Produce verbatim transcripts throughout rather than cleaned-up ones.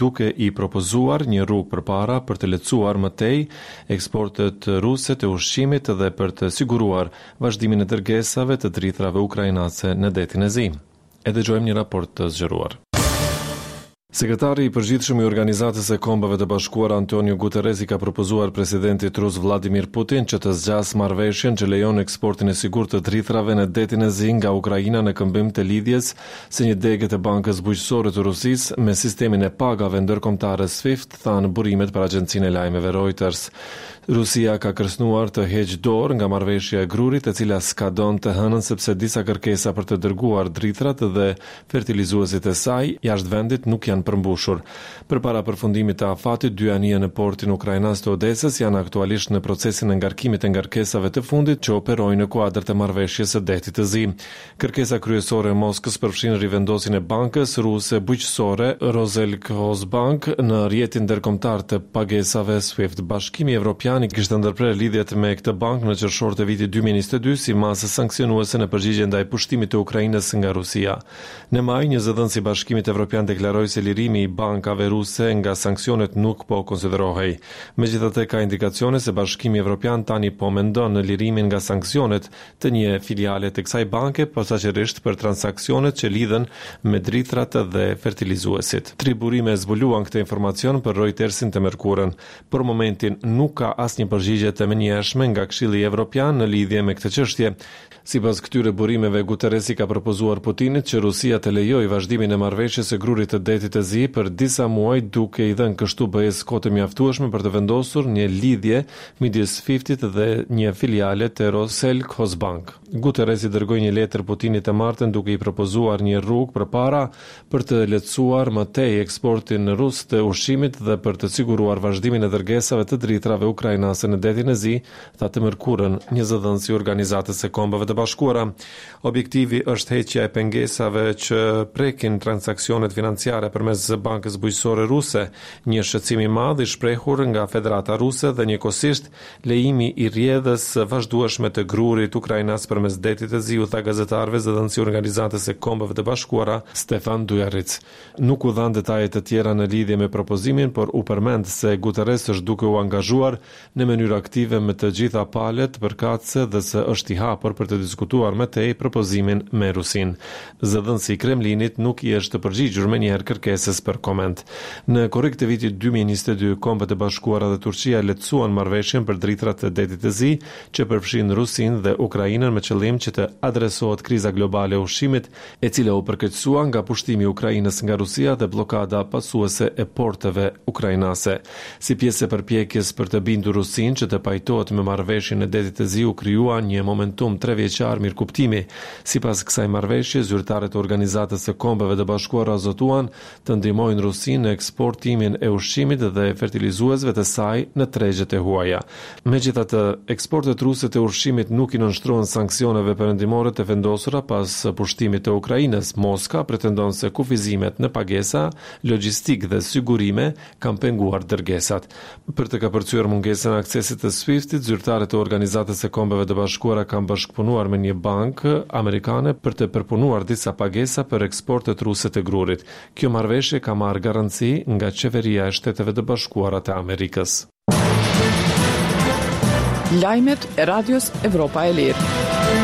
duke i propozuar një rrugë përpara për të lehtësuar më tej eksportet ruse të ushqimit dhe për të siguruar vazhdimin e dërgesave të drithërave ukrainase në detin e Zi. E dëgjojmë një raport të zgjeruar. Sekretari i përgjithshëm i Organizatës së Kombeve të Bashkuara Antonio Guterres i ka propozuar presidentit rus Vladimir Putin që të zgjas marrëveshjen që lejon eksportin e sigurt të drithërave në detin e Zi nga Ukraina në këmbim të lidhjes së një dege të Bankës Bujqësore të Rusisë me sistemin e pagave ndërkombëtare SWIFT, thanë burimet për agjencinë e lajmeve Reuters. Rusia ka kërcënuar të heqë dorë nga marrëveshja e grurit, e cila s'ka don të hënën sepse disa kërkesa për të dërguar drithërat dhe fertilizuesit e saj jashtë vendit nuk janë përmbushur. Përpara përfundimit të afatit, dy anije në portin ukrainas të Odesës janë aktualisht në procesin e ngarkimit e ngarkesave të fundit që operojnë në kuadër të marrëveshjes së detit të Zi. Kërkesa kryesore e Moskës përfshin rivendosjen e bankës ruse bujqësore Roselkhozbank në rrjetin ndërkombëtar të pagesave SWIFT. Bashkimi Evropian kishte ndërprer lidhjet me këtë bankë në qershor të vitit dy mijë e njëzet e dy si masë sanksionuese në përgjigje ndaj pushtimit të Ukrainës nga Rusia. Në maj, një zëdhënës i Bashkimit Evropian deklaroi se lirimi i bankave ruse nga sanksionet nuk po konsiderohej. Megjithatë, ka indikacione se Bashkimi Evropian tani po mendon në lirimin nga sanksionet të një filiale të kësaj banke, posaçërisht për transaksionet që lidhen me drithrat dhe fertilizuesit. Tri burime zbuluan këtë informacion për Reutersin të mërkurën. Për momentin nuk ka asnjë përgjigje të menjëhershme nga Këshilli Evropian në lidhje me këtë çështje. Sipas këtyre burimeve, Guterres i ka propozuar Putinit që Rusia të lejojë vazhdimin e marrëveshjes së grurit të detit të Zi për disa muaj, duke i dhënë kështu B E-s kohë të mjaftueshme për të vendosur një lidhje midis SWIFT-it dhe një filiale të Roselkhozbank. Guterres i dërgoi një letër Putinit të martën duke i propozuar një rrugë përpara për të lehtësuar më tej eksportin rus të ushqimit dhe për të siguruar vazhdimin e dërgesave të drithërave ukrainase në detin e Zi, tha të mërkurën një zëdhënës i Organizatës së Kombeve të Bashkuara. Objektivi është heqja e pengesave që prekin transaksionet financiare përmes Bankës Bujqësore Ruse, një shqetësim i madh i shprehur nga Federata Ruse dhe njëkohësisht lejimi i rrjedhës vazhdueshme të grurit ukrainas përmes detit të Zi, u tha gazetarëve zëdhënësi i Organizatës së Kombeve të Bashkuara Stefan Dujarric. Nuk u dhan detaje të tjera në lidhje me propozimin, por u përmend se Guterres është duke u angazhuar në mënyrë aktive me të gjitha palët përkatëse dhe se është i hapur për të diskutuar më tej propozimin me Rusin. Zëdhënësi i Kremlinit nuk i është përgjigjur menjëherë kërkesës për koment. Në korrik të vitit dy mijë e njëzet e dy, Kombet e Bashkuara dhe Turqia lehtësuan marrëveshjen për drithrat të detit të Zi, që përfshin Rusin dhe Ukrainën me qëllim që të adresohet kriza globale e ushqimit, e cila u përkeqësua nga pushtimi i Ukrainës nga Rusia dhe blokada pasuese e porteve ukrainase. Si pjesë e përpjekjes për të bindur Rusin që të pajtohet me marrëveshjen e detit të Zi, u krijua një momentum trevjeçar mirëkuptimi. Sipas kësaj marrëveshje, zyrtarët e Organizatës së Kombeve të Bashkuara zotuan të ndihmojnë Rusinë në eksportimin e ushqimit dhe fertilizuesve të saj në tregjet e huaja. Megjithatë, eksportet ruse të ushqimit nuk i nënshtrohen sanksioneve perëndimore të vendosura pas pushtimit të Ukrainës. Moska pretendon se kufizimet në pagesa, logjistik dhe sigurime kanë penguar dërgesat. Për të kapërcyer mungesën e aksesit të SWIFT-it, zyrtarët e Organizatës së Kombeve të Bashkuara kanë bashkëpunuar me një bankë amerikane për të përpunuar disa pagesa për eksportet ruse të grurit. Kjo marrëveshje ka marrë garanci nga qeveria e Shteteve të Bashkuara të Amerikës. Lajmet e Radios Evropa e Lirë.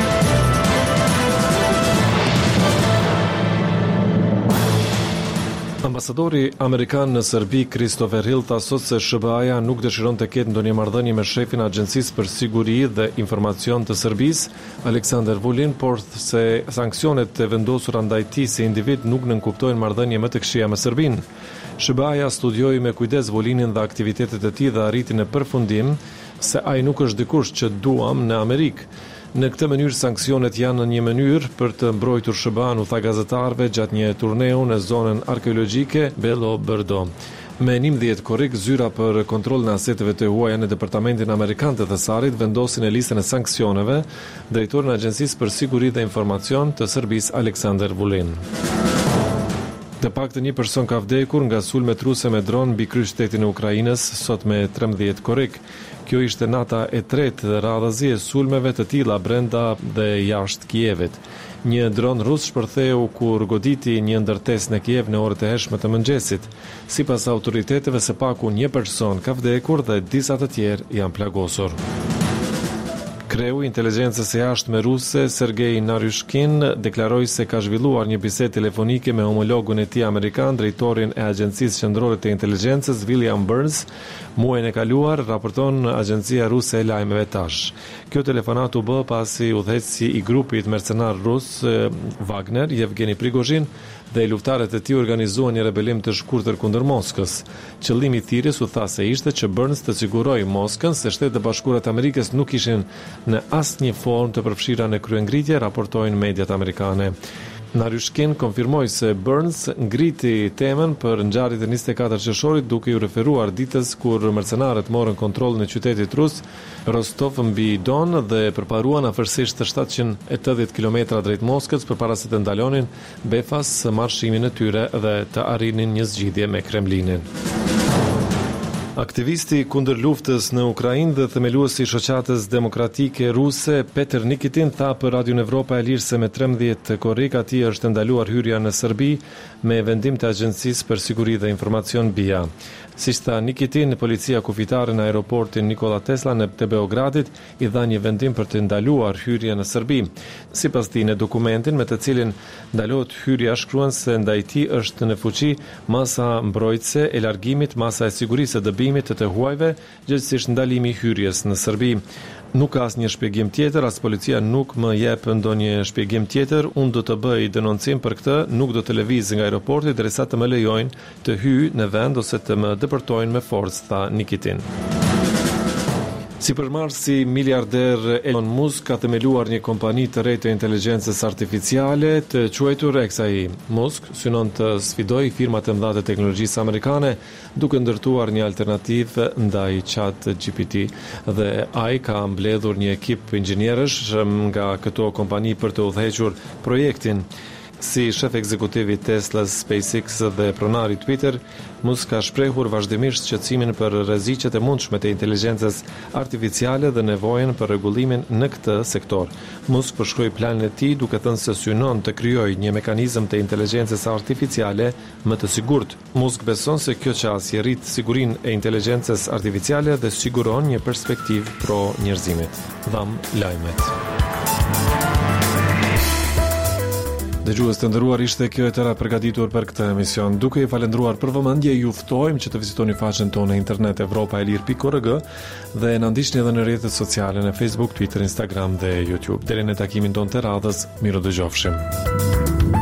Ambasadori Amerikan në Serbi, Christopher Hill, tha sot se S B A-ja nuk dëshiron të ketë ndonjë marrëdhënie me shefin e Agjencisë për Siguri dhe Informacion të Serbisë, Aleksandar Vulin, por se sanksionet e vendosura ndaj tij si individ nuk nënkuptojnë marrëdhënie më të këqija me Serbinë. S B A-ja studioi me kujdes Vulinin dhe aktivitetet e tij dhe arriti në përfundim se ai nuk është dikush që duam në Amerikë. Në këtë mënyrë sanksionet janë në një mënyrë për të mbrojtur S B A-n, u tha gazetarëve gjatë një turneu në zonën arkeologjike Belo Brdo. Me njëmbëdhjetë korrik, zyra për kontrollin e aseteve të huaja në Departamentin Amerikan të Thesarit vendosin në listën e sanksioneve drejtorin e Agjencisë për Siguri dhe Informacion të Serbisë, Aleksandar Vulin. Të paktën një person ka vdekur nga sulmet ruse me dron mbi kryeqytetin e Ukrainës sot me trembëdhjetë korrik. Kjo ishte nata e tretë dhe radhazi e sulmeve të tilla brenda dhe jashtë Kievit. Një dron rus shpërtheu kur goditi një ndërtesë në Kiev në orët e hershme të mëngjesit. Sipas autoriteteve, së paku një person ka vdekur dhe disa të tjerë janë plagosur. Kreu i inteligjencës së jashtme ruse Sergej Naryshkin deklaroi se ka zhvilluar një bisedë telefonike me homologun e tij amerikan, drejtorin e Agjencisë Qendrore të Inteligjencës William Burns, muajin e kaluar, raporton Agjencia Ruse e Lajmeve tash. Kjo telefonat u bë pasi udhëheqësi i grupit mercenar rus Wagner, Yevgeni Prigozhin, dhe luftarët e tij organizuan një rebelim të shkurtër kundër Moskës. Qëllimi i thirrjes u tha se ishte që Burns të sigurojë Moskën se Shtetet e Bashkuara të Amerikës nuk ishin në asnjë formë të përfshira në kryengritje, raportojnë mediat amerikane. Naryshkin konfirmoi se Burns ngriti temën për ngjarjet e njëzet e katër qershorit duke u referuar ditës kur mercenarët morën kontrollin e qytetit rus Rostov mbi Don dhe përparuan afërsisht shtatëqind e tetëdhjetë kilometra drejt Moskës përpara se të ndalonin befas marshimin e tyre dhe të arrinin një zgjidhje me Kremlinin. Aktivisti kundër luftës në Ukrainë dhe themeluesi i Shoqatës Demokratike Ruse Peter Nikitin tha për Radion Evropa e Lirë se me trembëdhjetë korrik atij është ndaluar hyrja në Serbi me vendim të Agjencisë për Siguri dhe Informacion B I A. Siç tha Nikitin, policia kufitare në aeroportin Nikola Tesla në të Beogradit i dha një vendim për të ndaluar hyrjen në Serbi. Sipas tij, në dokumentin me të cilin ndalohet hyrja shkruan se ndaj tij është në fuqi masa mbrojtëse e largimit, masa e sigurisë së dëbimit të të huajve, gjithsesi ndalimi i hyrjes në Serbi. Nuk ka asnjë shpjegim tjetër, as policia nuk më jep ndonjë shpjegim tjetër. Unë do të bëj denoncim për këtë, nuk do të lëviz nga aeroporti derisa të më lejojnë të hyj në vend ose të më depërtojnë me forcë, tha Nikitin. Sipërmarrësi miliarder Elon Musk ka themeluar një kompani të re të inteligjencës artificiale të quajtur X A I. Musk synon të sfidojë firmat e mëdha të teknologjisë amerikane duke ndërtuar një alternativë ndaj Chat G P T dhe ai ka mbledhur një ekip inxhinierësh nga këto kompani për të udhëhequr projektin. Si shef ekzekutiv i Tesla, SpaceX dhe pronari Twitter, Musk ka shprehur vazhdimisht shqetësimin për rreziqet e mundshme të inteligjencës artificiale dhe nevojën për rregullimin në këtë sektor. Musk përshkroi planin e tij duke thënë se synon të krijojë një mekanizëm të inteligjencës artificiale më të sigurt. Musk beson se kjo çështje rrit sigurinë e inteligjencës artificiale dhe siguron një perspektivë pro njerëzimit. Dham lajmet. Dëgjues të nderuar, ishte kjo e tëra përgatitur për këtë emision. Duke i falendruar për vëmendje, ju ftojmë që të vizitoni faqen tonë në internet evropa e lirë pikë org dhe na ndiqni edhe në rrjetet sociale në Facebook, Twitter, Instagram dhe YouTube. Deri në takimin tonë të radhës, miru dëgjofshim.